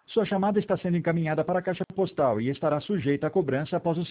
Sua chamada está sendo encaminhada para a caixa postal e estará sujeita a cobrança após o